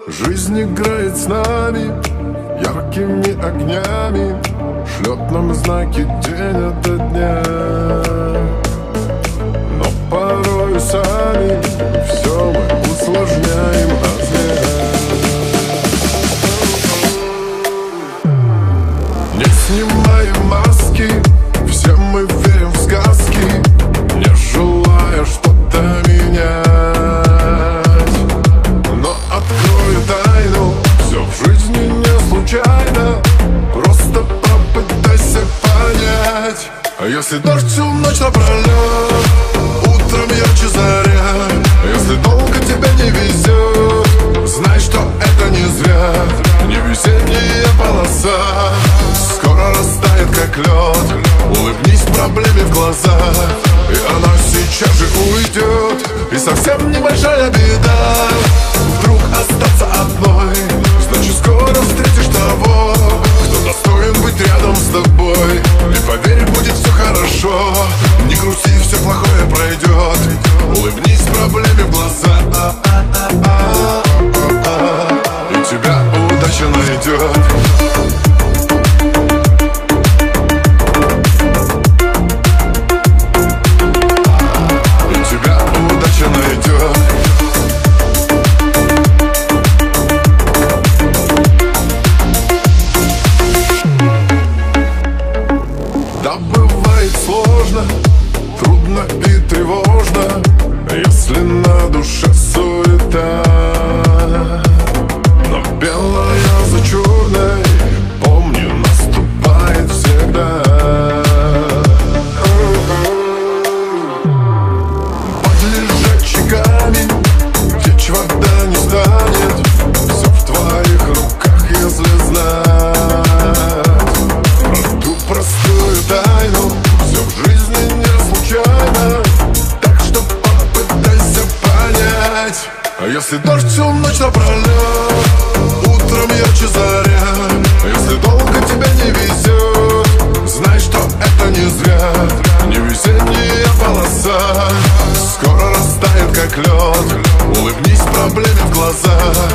Жизнь играет с нами яркими огнями, шлет нам знаки день ото дня. Но порою сами все мы усложняем, а зря. Не снимаем маски, все мы верим в сказки, не желая что-то менять. Но открою тайну, все в жизни не случайно, просто попытайся понять. А если дождь всю ночь напролет, утром ярче заря, если долго тебе не везет, знай, что это не зря. Не весенняя полоса скоро растает, как лед. Улыбнись проблеме в глаза, и она сейчас же уйдет. И совсем небольшая беда вдруг остаться одной, значит скоро встретишь того, кто достоин быть рядом с тобой. И поверь, будет все хорошо, не грусти, все плохое пройдет. Улыбнись проблеме в глаза, и тебя удача найдет. Да, бывает сложно, трудно и тревожно, если на душе суета. Но белое за черной, помни, наступает всегда. Под лежачий камень течь вода не станет, все в твоих руках, если знать про ту простую тайну. Все в жизни не случайно, так что попытайся понять. А если дождь всю ночь напролет, утром ярче заря, если долго тебе не везет, знай, что это не зря. Не весенняя полоса скоро растает, как лед. Улыбнись проблеме в глаза,